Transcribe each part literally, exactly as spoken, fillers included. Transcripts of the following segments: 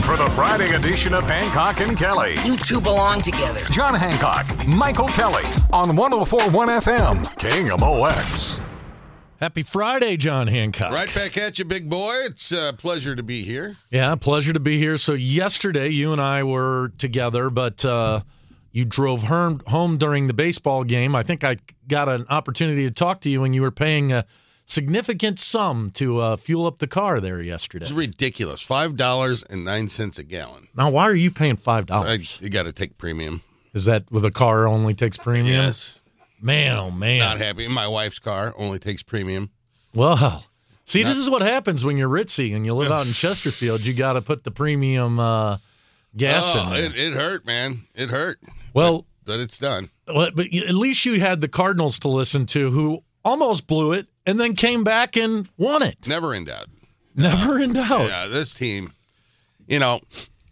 for the Friday edition of Hancock and Kelly. You two belong together. John Hancock, Michael Kelly on one oh four point one F M, K M O X. Happy Friday, John Hancock. Right back at you, big boy. It's a pleasure to be here. Yeah, pleasure to be here. So yesterday, you and I were together, but uh, you drove home, home during the baseball game. I think I got an opportunity to talk to you when you were paying a significant sum to uh, fuel up the car there yesterday. It's ridiculous. five dollars and nine cents a gallon. Now, why are you paying five dollars? You got to take premium. Is that with a car only takes premium? Yes. Man, oh, man. Not happy. My wife's car only takes premium. Well, see, Not- this is what happens when you're ritzy and you live out in Chesterfield. You got to put the premium uh, gas oh, in there. It, it hurt, man. It hurt. Well, but, but it's done. Well, but at least you had the Cardinals to listen to, who almost blew it and then came back and won it. Never in doubt. Never in doubt. Yeah, this team, you know,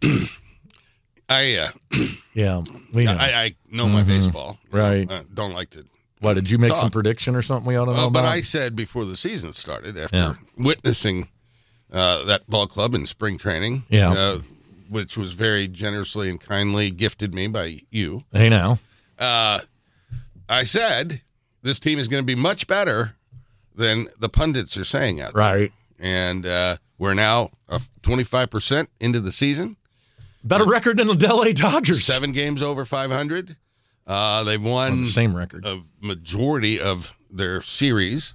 I uh, yeah, we know. I, I know my Mhm. baseball. You Right. know, uh, don't like to. Why, did you make talk. some prediction or something we ought to know Uh, but about? I said before the season started, after Yeah. witnessing uh, that ball club in spring training, Yeah. uh, which was very generously and kindly gifted me by you, Hey, now. uh, I said this team is going to be much better than the pundits are saying out there. Right. And uh, we're now uh, twenty-five percent into the season. Better record than the L A Dodgers. Seven games over five hundred. Uh, they've won On the same record. a majority of their series,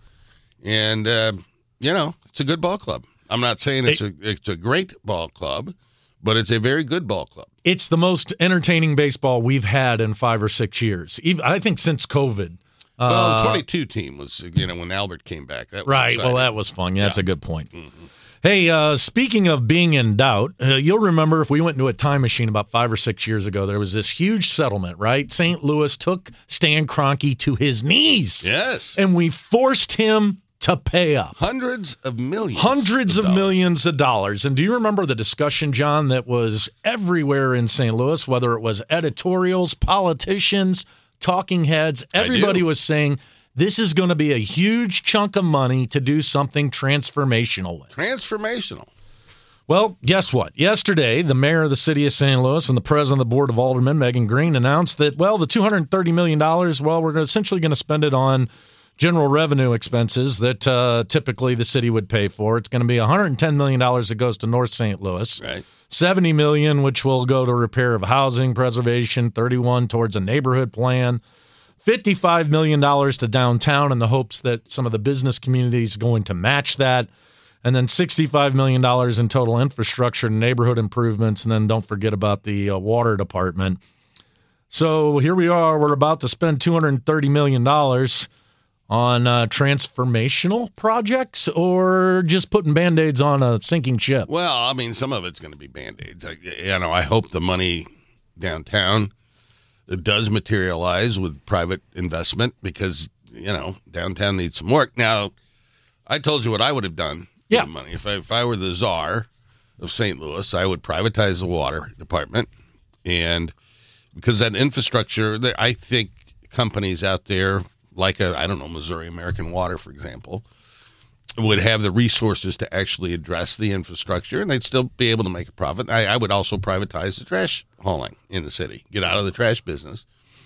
and uh, you know it's a good ball club. I'm not saying it's a it's a great ball club, but it's a very good ball club. It's the most entertaining baseball we've had in five or six years. Even, I think since COVID. Well, Uh, the twenty-two team was, you know, when Albert came back. That was Right. exciting. Well, that was fun. Yeah, that's Yeah. a good point. Mm-hmm. Hey, uh, speaking of being in doubt, uh, you'll remember if we went into a time machine about five or six years ago, there was this huge settlement, right? Saint Louis took Stan Kroenke to his knees. Yes. And we forced him to pay up. Hundreds of millions. Hundreds of dollars. millions of dollars. And do you remember the discussion, John, that was everywhere in Saint Louis, whether it was editorials, politicians, talking heads? Everybody do. was saying this is going to be a huge chunk of money to do something transformational with. Transformational. Well, guess what? Yesterday, the mayor of the city of Saint Louis and the president of the board of aldermen, Megan Green, announced that, well, the two hundred thirty million dollars, well, we're essentially going to spend it on general revenue expenses that uh, typically the city would pay for. It's going to be one hundred ten million dollars that goes to North Saint Louis. Right. seventy million dollars, which will go to repair of housing preservation, thirty-one towards a neighborhood plan, fifty-five million dollars to downtown in the hopes that some of the business community is going to match that, and then sixty-five million dollars in total infrastructure and neighborhood improvements, and then don't forget about the uh, water department. So here we are. We're about to spend two hundred thirty million dollars on uh, transformational projects or just putting Band-Aids on a sinking ship. Well, I mean, some of it's going to be Band-Aids. I, you know, I hope the money downtown it does materialize with private investment because, you know, downtown needs some work. Now, I told you what I would have done with Yeah. the money. If I, if I were the czar of Saint Louis, I would privatize the water department. And because that infrastructure, there- I think companies out there, like, a, I don't know, Missouri American Water, for example, would have the resources to actually address the infrastructure, and they'd still be able to make a profit. I, I would also privatize the trash hauling in the city, get out of the trash business,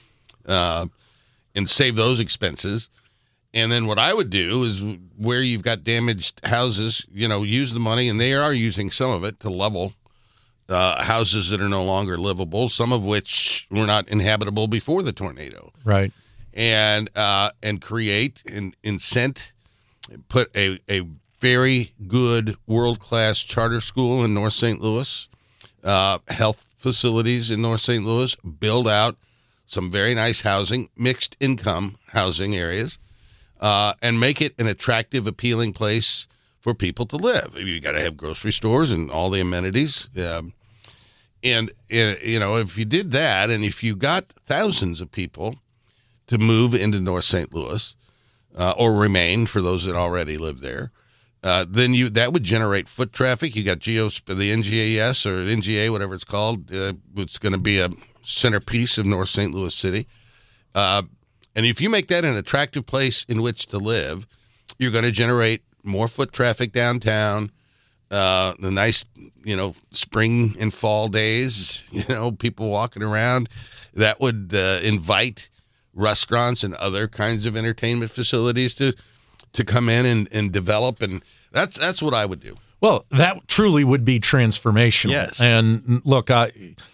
uh, and save those expenses. And then what I would do is where you've got damaged houses, you know, use the money, and they are using some of it to level uh, houses that are no longer livable, some of which were not inhabitable before the tornado. Right. And uh, and create and incent, put a, a very good world-class charter school in North Saint Louis, uh, health facilities in North Saint Louis, build out some very nice housing, mixed income housing areas, uh, and make it an attractive, appealing place for people to live. You got to have grocery stores and all the amenities. Um, and, uh, you know, if you did that and if you got thousands of people to move into North Saint Louis, uh, or remain for those that already live there, uh, then you that would generate foot traffic. You got Geos, the N G A S or N G A, whatever it's called. Uh, it's going to be a centerpiece of North Saint Louis City. Uh, and if you make that an attractive place in which to live, you're going to generate more foot traffic downtown. uh, the nice, you know, spring and fall days, you know, people walking around, that would uh, invite restaurants and other kinds of entertainment facilities to to come in and, and develop. And that's that's what I would do. Well, that truly would be transformational. Yes. And look, I,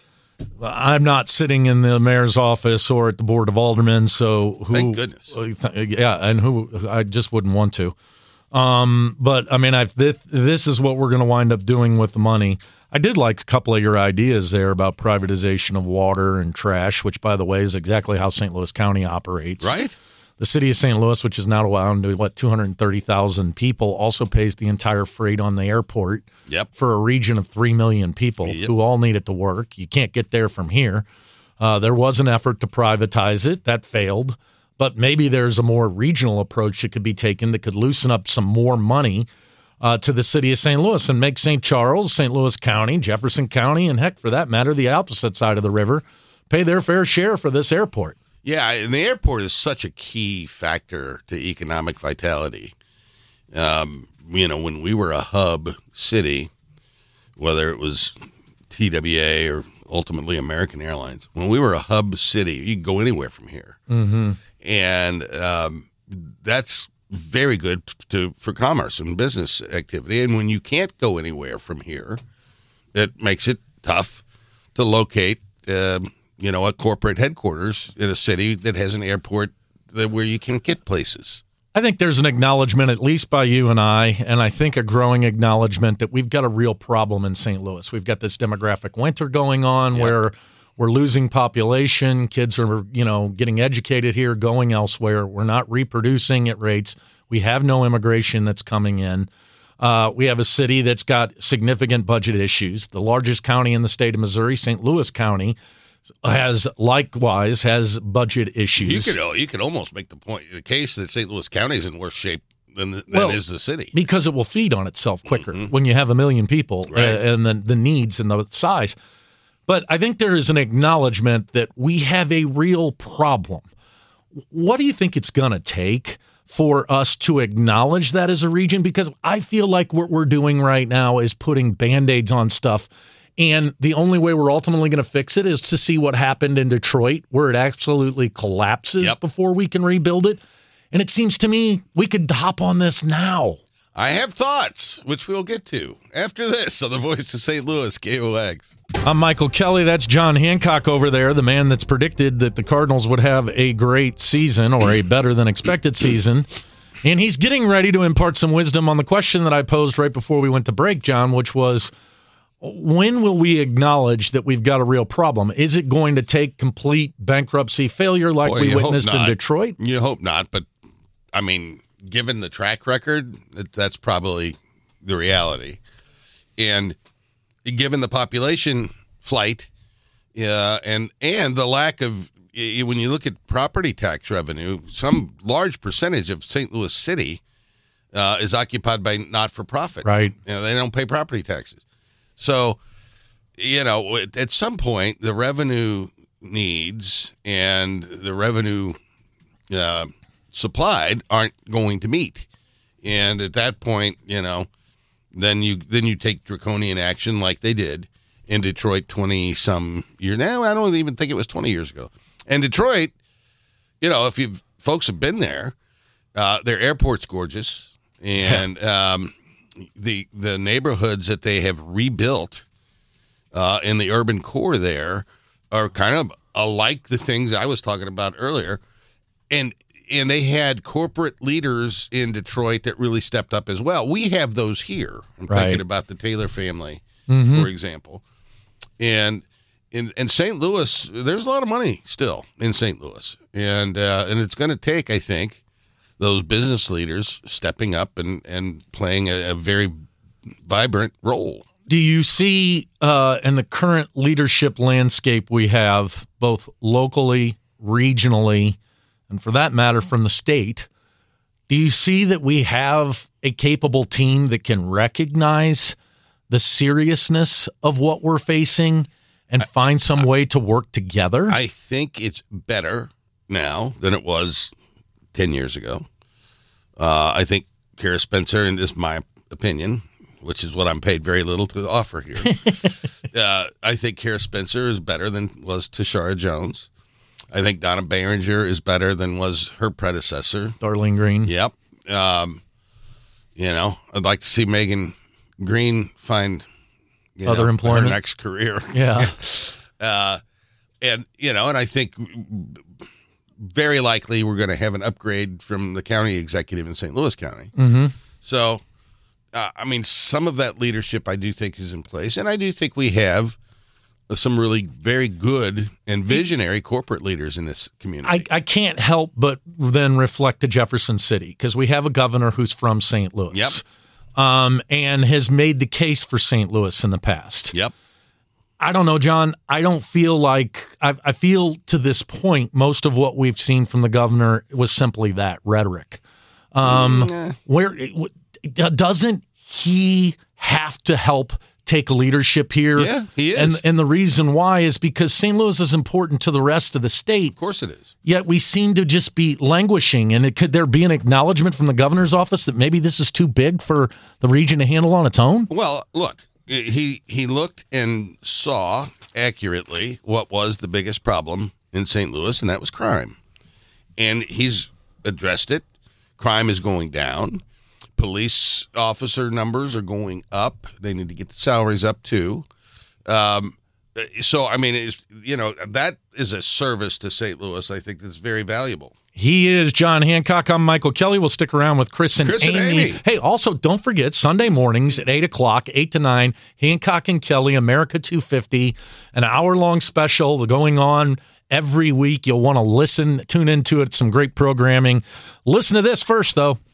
I'm not sitting in the mayor's office or at the board of aldermen, so who? Thank goodness. Yeah, and who? I just wouldn't want to. Um, but I mean, I've, this, this is what we're going to wind up doing with the money. I did like a couple of your ideas there about privatization of water and trash, which, by the way, is exactly how Saint Louis County operates. Right. The city of Saint Louis, which is now around to what two hundred thirty thousand people, also pays the entire freight on the airport. Yep. For a region of three million people Yep. who all need it to work. You can't get there from here. Uh, there was an effort to privatize it. That failed. But maybe there's a more regional approach that could be taken that could loosen up some more money uh, to the city of Saint Louis and make Saint Charles, Saint Louis County, Jefferson County, and heck, for that matter, the opposite side of the river, pay their fair share for this airport. Yeah, and the airport is such a key factor to economic vitality. Um, you know, when we were a hub city, whether it was T W A or ultimately American Airlines, when we were a hub city, you can go anywhere from here. Mm-hmm. And um, that's very good to for commerce and business activity. And when you can't go anywhere from here, it makes it tough to locate uh, you know, a corporate headquarters in a city that has an airport that, where you can get places. I think there's an acknowledgement, at least by you and I, and I think a growing acknowledgement that we've got a real problem in Saint Louis. We've got this demographic winter going on. Yep. Where we're losing population. Kids are, you know, getting educated here, going elsewhere. We're not reproducing at rates. We have no immigration that's coming in. Uh, we have a city that's got significant budget issues. The largest county in the state of Missouri, Saint Louis County, has likewise has budget issues. You could you could almost make the point, the case that Saint Louis County is in worse shape than, than well, is the city, because it will feed on itself quicker mm-hmm. when you have a million people right. uh, and the the needs and the size. But I think there is an acknowledgement that we have a real problem. What do you think it's going to take for us to acknowledge that as a region? Because I feel like what we're doing right now is putting Band-Aids on stuff. And the only way we're ultimately going to fix it is to see what happened in Detroit, where it absolutely collapses yep. before we can rebuild it. And it seems to me we could hop on this now. I have thoughts, which we'll get to after this on the Voice of Saint Louis, K O X. I'm Michael Kelly. That's John Hancock over there, the man that's predicted that the Cardinals would have a great season or a better than expected season. And he's getting ready to impart some wisdom on the question that I posed right before we went to break, John, which was, when will we acknowledge that we've got a real problem? Is it going to take complete bankruptcy failure like Boy, we witnessed in Detroit? You hope not, but I mean, given the track record, that's probably the reality. And given the population flight uh, and and the lack of, when you look at property tax revenue, some large percentage of Saint Louis City uh, is occupied by not-for-profit. Right. You know, they don't pay property taxes. So, you know, at some point, the revenue needs and the revenue uh, supplied aren't going to meet. And at that point, you know, then you then you take draconian action like they did in Detroit twenty-some years now. I don't even think it was twenty years ago. And Detroit, you know, if you folks have been there, uh, their airport's gorgeous. And um the the neighborhoods that they have rebuilt uh, in the urban core there are kind of alike the things I was talking about earlier. And and they had corporate leaders in Detroit that really stepped up as well. We have those here. I'm right. thinking about the Taylor family, mm-hmm. for example. And in, in Saint Louis, there's a lot of money still in Saint Louis. And, uh, and it's going to take, I think, those business leaders stepping up and, and playing a, a very vibrant role. Do you see uh, in the current leadership landscape we have, both locally, regionally, and for that matter from the state, do you see that we have a capable team that can recognize the seriousness of what we're facing and find some I, way to work together? I think it's better now than it was ten years ago. Uh, I think Kara Spencer, and this is my opinion, which is what I'm paid very little to offer here. uh, I think Kara Spencer is better than was Tashara Jones. I think Donna Behringer is better than was her predecessor. Darlene Green. Yep. Um, you know, I'd like to see Megan Green find you other know, employment, her next career. Yeah. uh, and, you know, and I think very likely we're going to have an upgrade from the county executive in Saint Louis County. Mm-hmm. So, uh, I mean, some of that leadership I do think is in place. And I do think we have some really very good and visionary corporate leaders in this community. I, I can't help but then reflect to Jefferson City because we have a governor who's from Saint Louis. Yep. Um, and has made the case for Saint Louis in the past. Yep. I don't know, John. I don't feel like I, I feel to this point, most of what we've seen from the governor was simply that rhetoric. Um, mm, where it, doesn't he have to help take leadership here? Yeah, he is. And, and the reason why is because Saint Louis is important to the rest of the state. Of course it is. Yet we seem to just be languishing. And it, could there be an acknowledgement from the governor's office that maybe this is too big for the region to handle on its own? Well, look, he he looked and saw accurately what was the biggest problem in Saint Louis, and that was crime. And he's addressed it. Crime is going down. Police officer numbers are going up. They need to get the salaries up, too. Um, so, I mean, it's, you know, that is a service to Saint Louis, I think, that's very valuable. He is John Hancock. I'm Michael Kelly. We'll stick around with Chris and, Chris Amy. and Amy. Hey, also, don't forget, Sunday mornings at eight o'clock, eight to nine, Hancock and Kelly, America two fifty, an hour-long special going on every week. You'll want to listen, tune into it, some great programming. Listen to this first, though.